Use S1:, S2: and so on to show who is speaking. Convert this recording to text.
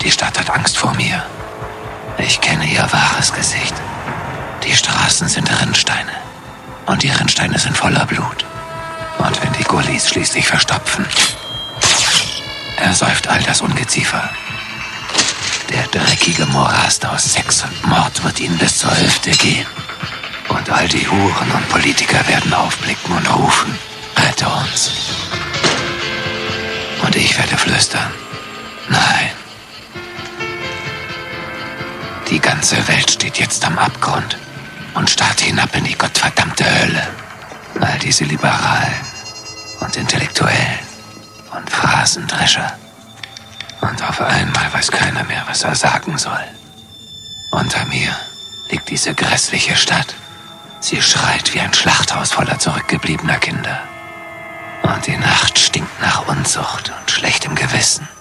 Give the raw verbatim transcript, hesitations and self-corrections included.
S1: Die Stadt hat Angst vor mir. Ich kenne ihr wahres Gesicht. Die Straßen sind Rinnsteine. Und die Rinnsteine sind voller Blut. Und wenn die Gullis schließlich verstopfen, ersäuft all das Ungeziefer. Der dreckige Morast aus Sex und Mord wird ihnen bis zur Hüfte gehen. Und all die Huren und Politiker werden aufblicken und rufen: Rette uns. Und ich werde flüstern: Nein. Die ganze Welt steht jetzt am Abgrund und starrt hinab in die gottverdammte Hölle. All diese Liberalen und Intellektuellen und Phrasendrescher. Und auf einmal weiß keiner mehr, was er sagen soll. Unter mir liegt diese grässliche Stadt. Sie schreit wie ein Schlachthaus voller zurückgebliebener Kinder. Und die Nacht stinkt nach Unzucht und schlechtem Gewissen.